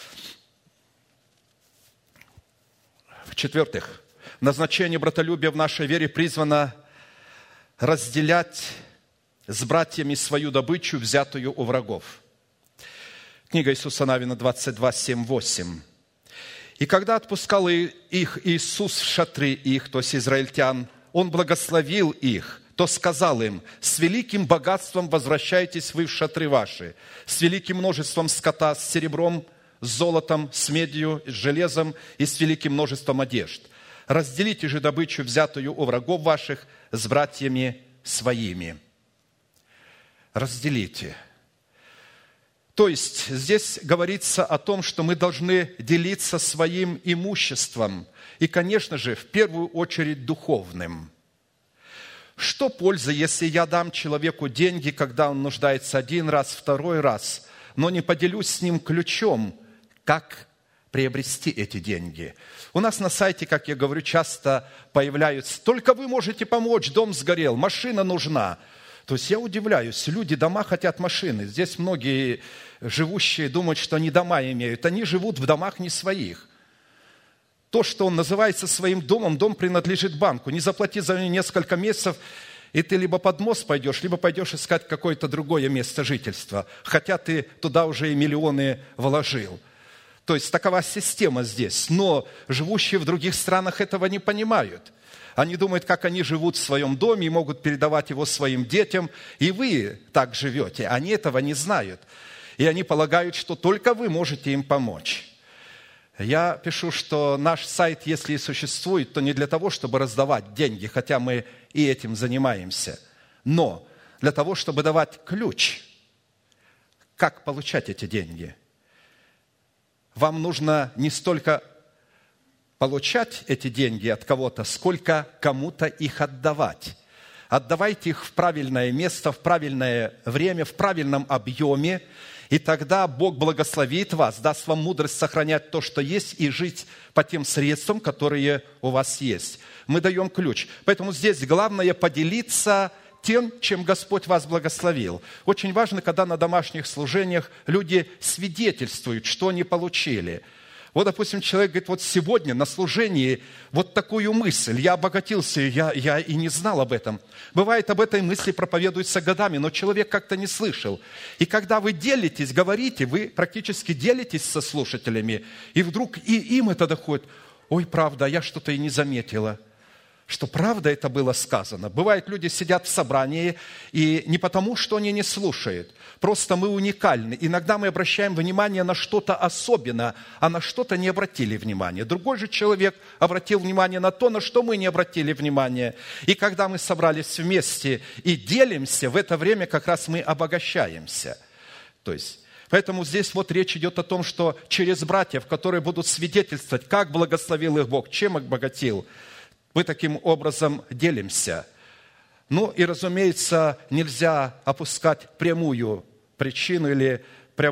Speaker 1: В-четвертых, назначение братолюбия в нашей вере призвано разделять с братьями свою добычу, взятую у врагов. Книга Иисуса Навина 22, 7, 8. «И когда отпускал их Иисус в шатры их, то есть израильтян, Он благословил их, то сказал им: с великим богатством возвращайтесь вы в шатры ваши, с великим множеством скота, с серебром, с золотом, с медью, с железом и с великим множеством одежд. Разделите же добычу, взятую у врагов ваших, с братьями своими». Разделите. То есть здесь говорится о том, что мы должны делиться своим имуществом. И, конечно же, в первую очередь духовным. Что пользы, если я дам человеку деньги, когда он нуждается один раз, второй раз, но не поделюсь с ним ключом, как приобрести эти деньги? У нас на сайте, как я говорю, часто появляются: только вы можете помочь, дом сгорел, машина нужна. То есть я удивляюсь, люди дома хотят машины. Здесь многие живущие думают, что они дома имеют. Они живут в домах не своих. То, что он называется своим домом, дом принадлежит банку. Не заплати за него несколько месяцев, и ты либо под мост пойдешь, либо пойдешь искать какое-то другое место жительства. Хотя ты туда уже и миллионы вложил. То есть такова система здесь. Но живущие в других странах этого не понимают. Они думают, как они живут в своем доме и могут передавать его своим детям. И вы так живете. Они этого не знают. И они полагают, что только вы можете им помочь. Я пишу, что наш сайт, если и существует, то не для того, чтобы раздавать деньги, хотя мы и этим занимаемся, но для того, чтобы давать ключ, как получать эти деньги. Вам нужно не столько получать эти деньги от кого-то, сколько кому-то их отдавать. Отдавайте их в правильное место, в правильное время, в правильном объеме, и тогда Бог благословит вас, даст вам мудрость сохранять то, что есть, и жить по тем средствам, которые у вас есть. Мы даем ключ. Поэтому здесь главное поделиться тем, чем Господь вас благословил. Очень важно, когда на домашних служениях люди свидетельствуют, что они получили. Вот, допустим, человек говорит, вот сегодня на служении вот такую мысль, я обогатился, я и не знал об этом. Бывает, об этой мысли проповедуется годами, но человек как-то не слышал. И когда вы делитесь, говорите, вы практически делитесь со слушателями, и вдруг и им это доходит. Ой, правда, я что-то и не заметила, что правда это было сказано. Бывает, люди сидят в собрании, и не потому, что они не слушают. Просто мы уникальны. Иногда мы обращаем внимание на что-то особенное, а на что-то не обратили внимания. Другой же человек обратил внимание на то, на что мы не обратили внимания. И когда мы собрались вместе и делимся, в это время как раз мы обогащаемся. Поэтому здесь вот речь идет о том, что через братьев, которые будут свидетельствовать, как благословил их Бог, чем обогатил, мы таким образом делимся. Ну и, разумеется, нельзя опускать прямую причину или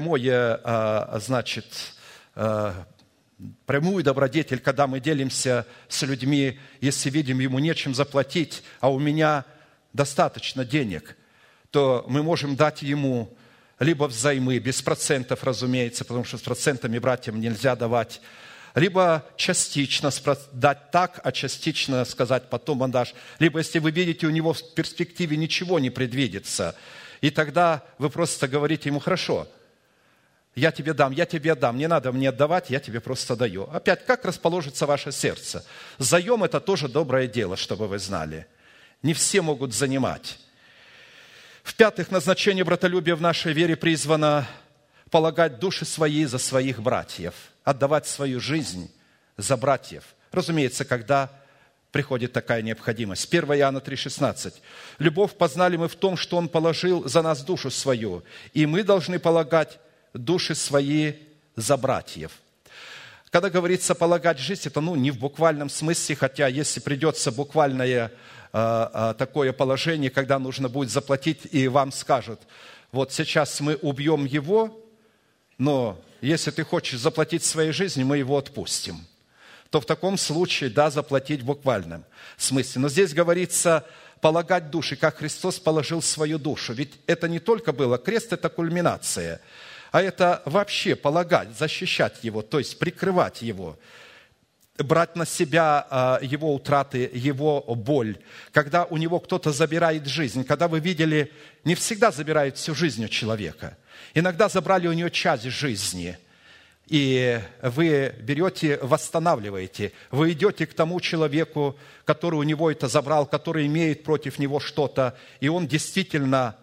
Speaker 1: прямую добродетель, когда мы делимся с людьми, если видим, ему нечем заплатить, а у меня достаточно денег, то мы можем дать ему либо взаймы, без процентов, разумеется, потому что с процентами братьям нельзя давать, либо частично дать так, а частично сказать потом отдашь. Либо, если вы видите, у него в перспективе ничего не предвидится, и тогда вы просто говорите ему, хорошо, я тебе дам, не надо мне отдавать, я тебе просто даю. Опять, как расположится ваше сердце? Заем – это тоже доброе дело, чтобы вы знали. Не все могут занимать. В-пятых, назначение братолюбия в нашей вере призвано полагать души свои за своих братьев, отдавать свою жизнь за братьев. Разумеется, когда приходит такая необходимость. 1 Иоанна 3,16. «Любовь познали мы в том, что Он положил за нас душу свою, и мы должны полагать души свои за братьев». Когда говорится «полагать жизнь», это не в буквальном смысле, хотя если придется буквальное такое положение, когда нужно будет заплатить, и вам скажут, вот сейчас мы убьем его, но если ты хочешь заплатить своей жизнью, мы его отпустим, то в таком случае, да, заплатить в буквальном смысле. Но здесь говорится полагать души, как Христос положил свою душу. Ведь это не только было, крест – это кульминация, а это вообще полагать, защищать его, то есть прикрывать его, брать на себя его утраты, его боль. Когда у него кто-то забирает жизнь, когда вы видели, не всегда забирают всю жизнь у человека. Иногда забрали у него часть жизни, и вы берете, восстанавливаете. Вы идете к тому человеку, который у него это забрал, который имеет против него что-то, и он действительно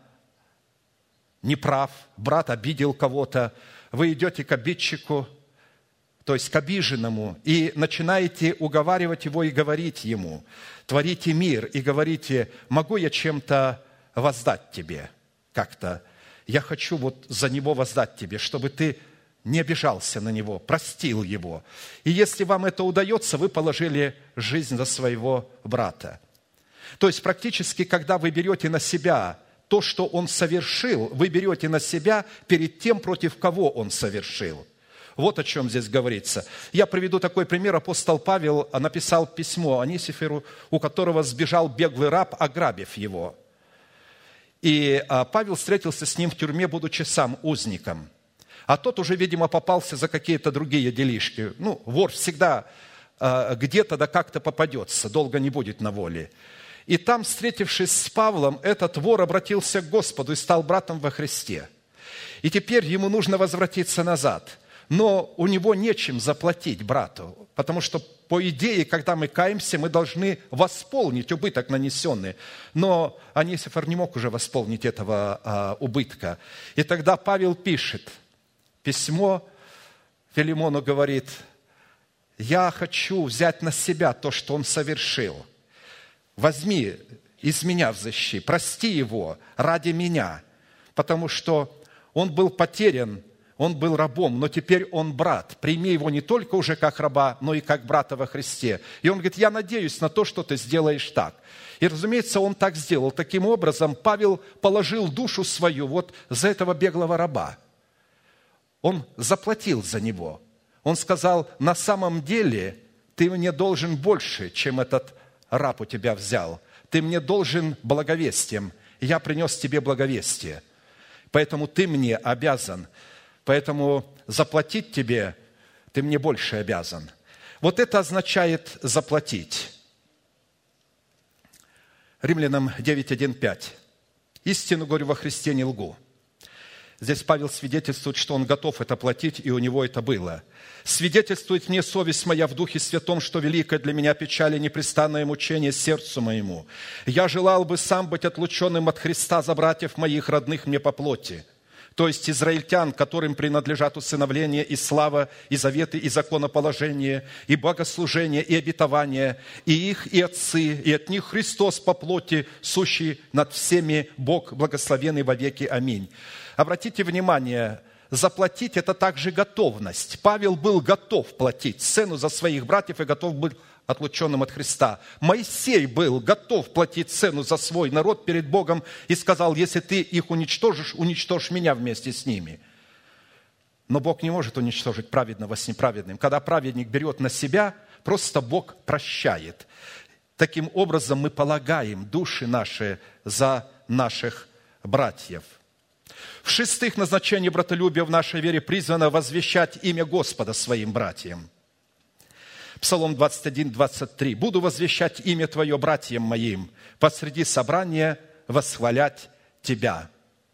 Speaker 1: неправ, брат обидел кого-то. Вы идете к обидчику, то есть к обиженному, и начинаете уговаривать его и говорить ему, творите мир и говорите, могу я чем-то воздать тебе как-то? Я хочу вот за него воздать тебе, чтобы ты не обижался на него, простил его. И если вам это удается, вы положили жизнь за своего брата. То есть практически, когда вы берете на себя то, что он совершил, вы берете на себя перед тем, против кого он совершил. Вот о чем здесь говорится. Я приведу такой пример. Апостол Павел написал письмо Онисифору, у которого сбежал беглый раб, ограбив его. И Павел встретился с ним в тюрьме, будучи сам узником. А тот уже, видимо, попался за какие-то другие делишки. Вор всегда где-то да как-то попадется, долго не будет на воле. И там, встретившись с Павлом, этот вор обратился к Господу и стал братом во Христе. И теперь ему нужно возвратиться назад. Но у него нечем заплатить брату, потому что, по идее, когда мы каемся, мы должны восполнить убыток нанесенный. Но Онисифор не мог уже восполнить этого убытка. И тогда Павел пишет письмо Филимону, говорит, я хочу взять на себя то, что он совершил. Возьми из меня взыщи, прости его ради меня, потому что он был потерян Он был рабом, но теперь он брат. Прими его не только уже как раба, но и как брата во Христе. И он говорит, я надеюсь на то, что ты сделаешь так. И, разумеется, он так сделал. Таким образом, Павел положил душу свою вот за этого беглого раба. Он заплатил за него. Он сказал, на самом деле ты мне должен больше, чем этот раб у тебя взял. Ты мне должен благовестием. Я принес тебе благовестие. Поэтому ты мне обязан. Поэтому заплатить тебе ты мне больше обязан. Вот это означает заплатить. Римлянам 9:1-5. Истину говорю во Христе, не лгу. Здесь Павел свидетельствует, что он готов это платить, и у него это было. «Свидетельствует мне совесть моя в Духе Святом, что великая для меня печаль и непрестанное мучение сердцу моему. Я желал бы сам быть отлученным от Христа за братьев моих, родных мне по плоти, то есть израильтян, которым принадлежат усыновление и слава, и заветы, и законоположение, и богослужение, и обетование, и их, и отцы, и от них Христос по плоти, сущий над всеми Бог, благословенный во веки. Аминь». Обратите внимание, заплатить – это также готовность. Павел был готов платить цену за своих братьев и готов был отлученным от Христа. Моисей был готов платить цену за свой народ перед Богом и сказал, если ты их уничтожишь, уничтожь меня вместе с ними. Но Бог не может уничтожить праведного с неправедным. Когда праведник берет на себя, просто Бог прощает. Таким образом, мы полагаем души наши за наших братьев. В-шестых, назначение братолюбия в нашей вере призвано возвещать имя Господа своим братьям. Псалом 21:23. «Буду возвещать имя Твое братьям моим, посреди собрания восхвалять Тебя».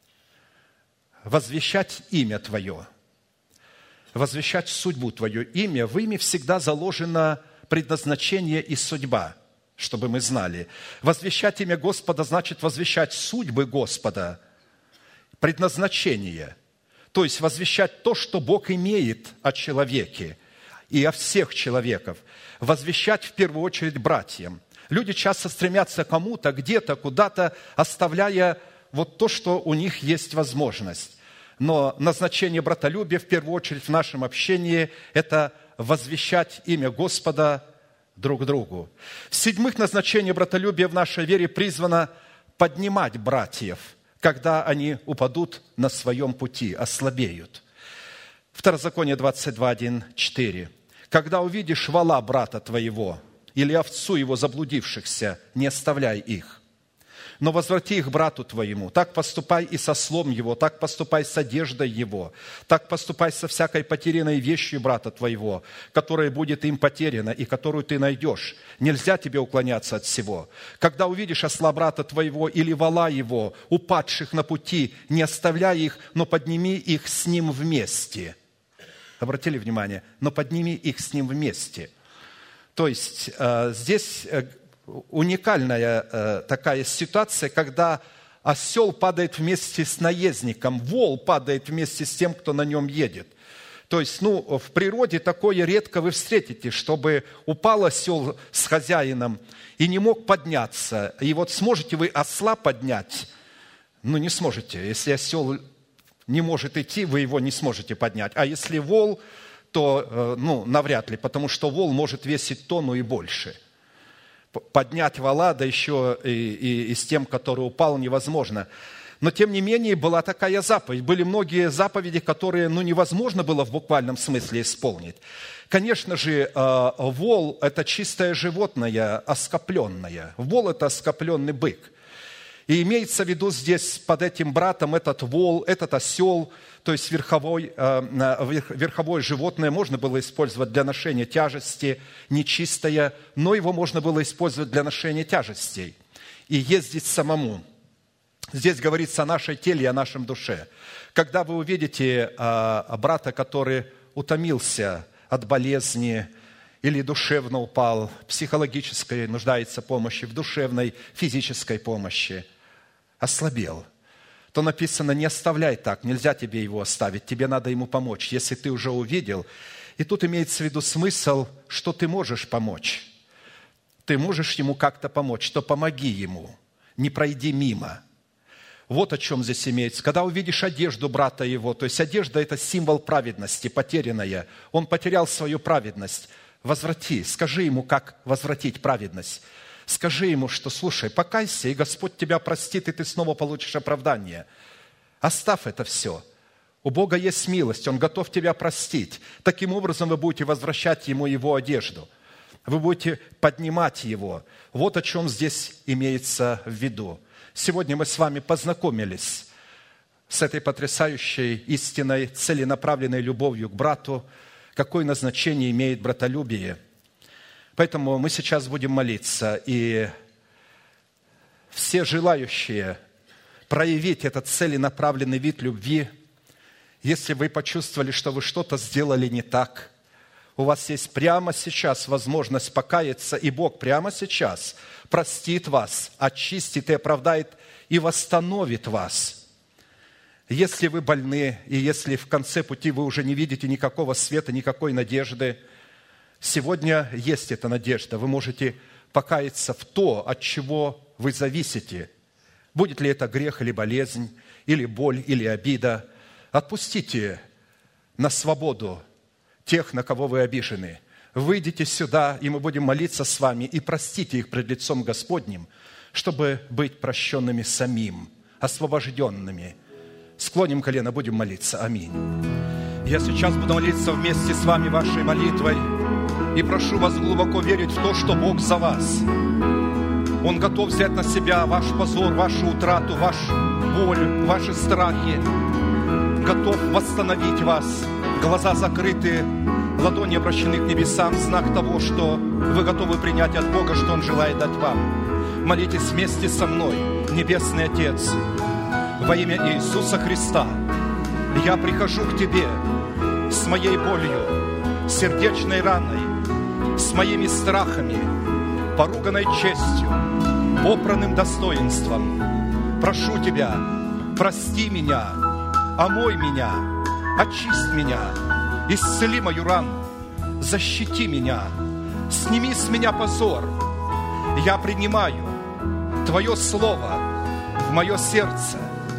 Speaker 1: Возвещать имя Твое, возвещать судьбу Твою. Имя, в имя всегда заложено предназначение и судьба, чтобы мы знали. Возвещать имя Господа значит возвещать судьбы Господа, предназначение, то есть возвещать то, что Бог имеет о человеке и о всех человеках. Возвещать в первую очередь братьям. Люди часто стремятся кому-то, где-то, куда-то, оставляя вот то, что у них есть возможность. Но назначение братолюбия в первую очередь в нашем общении – это возвещать имя Господа друг другу. В-седьмых, назначение братолюбия в нашей вере призвано поднимать братьев, когда они упадут на своем пути, ослабеют. Второзаконие 22:1-4. «Когда увидишь вола брата твоего или овцу его заблудившихся, не оставляй их, но возврати их брату твоему. Так поступай и со ослом его, так поступай с одеждой его, так поступай со всякой потерянной вещью брата твоего, которая будет им потеряна и которую ты найдешь. Нельзя тебе уклоняться от всего. Когда увидишь осла брата твоего или вола его, упадших на пути, не оставляй их, но подними их с ним вместе». Обратили внимание? «Но подними их с ним вместе». То есть здесь уникальная такая ситуация, когда осел падает вместе с наездником, вол падает вместе с тем, кто на нем едет. То есть, в природе такое редко вы встретите, чтобы упал осел с хозяином и не мог подняться. И вот сможете вы осла поднять? Не сможете. Если осел не может идти, вы его не сможете поднять. А если вол, то, навряд ли, потому что вол может весить тонну и больше. Поднять вола, да еще и с тем, который упал, невозможно. Но, тем не менее, была такая заповедь. Были многие заповеди, которые невозможно было в буквальном смысле исполнить. Конечно же, вол – это чистое животное, оскопленное. Вол – это оскопленный бык. И имеется в виду здесь под этим братом этот вол, этот осел, то есть верховое животное можно было использовать для ношения тяжести, нечистое, но его можно было использовать для ношения тяжестей и ездить самому. Здесь говорится о нашей теле и о нашем душе. Когда вы увидите брата, который утомился от болезни или душевно упал, психологической нуждается в помощи, в душевной, физической помощи, ослабел, то написано, не оставляй так, нельзя тебе его оставить, тебе надо ему помочь, если ты уже увидел. И тут имеется в виду смысл, что ты можешь помочь. Ты можешь ему как-то помочь, то помоги ему, не пройди мимо. Вот о чем здесь имеется. Когда увидишь одежду брата его, то есть одежда – это символ праведности, потерянная. Он потерял свою праведность. Возврати, скажи ему, как возвратить праведность. Скажи ему, что, слушай, покайся, и Господь тебя простит, и ты снова получишь оправдание. Оставь это все. У Бога есть милость, Он готов тебя простить. Таким образом вы будете возвращать Ему Его одежду. Вы будете поднимать Его. Вот о чем здесь имеется в виду. Сегодня мы с вами познакомились с этой потрясающей истинной, целенаправленной любовью к брату, какое назначение имеет братолюбие. Поэтому мы сейчас будем молиться, и все желающие проявить этот целенаправленный вид любви, если вы почувствовали, что вы что-то сделали не так, у вас есть прямо сейчас возможность покаяться, и Бог прямо сейчас простит вас, очистит и оправдает, и восстановит вас. Если вы больны, и если в конце пути вы уже не видите никакого света, никакой надежды, сегодня есть эта надежда. Вы можете покаяться в то, от чего вы зависите. Будет ли это грех или болезнь, или боль, или обида. Отпустите на свободу тех, на кого вы обижены. Выйдите сюда, и мы будем молиться с вами, и простите их пред лицом Господним, чтобы быть прощенными самим, освобожденными. Склоним колено, будем молиться. Аминь. Я сейчас буду молиться вместе с вами вашей молитвой, и прошу вас глубоко верить в то, что Бог за вас. Он готов взять на себя ваш позор, вашу утрату, вашу боль, ваши страхи. Готов восстановить вас. Глаза закрыты, ладони обращены к небесам, знак того, что вы готовы принять от Бога, что Он желает дать вам. Молитесь вместе со мной, Небесный Отец, во имя Иисуса Христа. Я прихожу к Тебе с моей болью, сердечной раной, с моими страхами, поруганной честью, попранным достоинством. Прошу Тебя, прости меня, омой меня, очисть меня, исцели мою рану, защити меня, сними с меня позор. Я принимаю Твое Слово в мое сердце.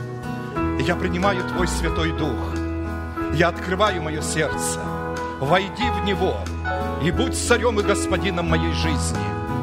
Speaker 1: Я принимаю Твой Святой Дух. Я открываю мое сердце. Войди в него и будь царем и господином моей жизни.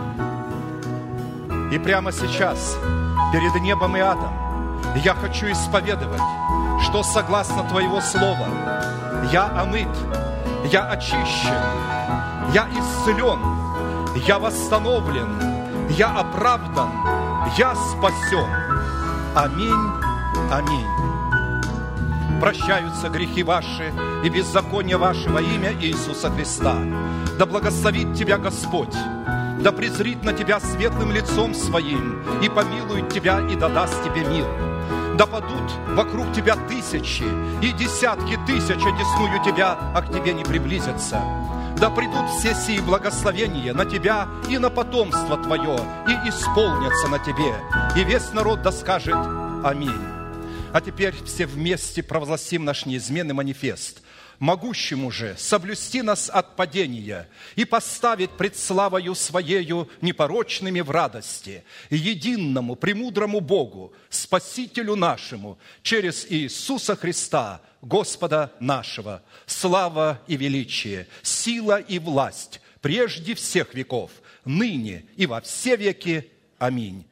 Speaker 1: И прямо сейчас, перед небом и адом, я хочу исповедовать, что согласно Твоего Слова я омыт, я очищен, я исцелен, я восстановлен, я оправдан, я спасен. Аминь, аминь. Прощаются грехи ваши и беззакония ваши во имя Иисуса Христа. Да благословит тебя Господь, да презрит на тебя светлым лицом своим и помилует тебя и да даст тебе мир. Да падут вокруг тебя тысячи и десятки тысяч одесную тебя, а к тебе не приблизятся. Да придут все сии благословения на тебя и на потомство твое, и исполнятся на тебе. И весь народ да скажет аминь. А теперь все вместе провозгласим наш неизменный манифест. Могущему же соблюсти нас от падения и поставить пред славою Своею непорочными в радости, единому, премудрому Богу, Спасителю нашему, через Иисуса Христа, Господа нашего, слава и величие, сила и власть прежде всех веков, ныне и во все веки. Аминь.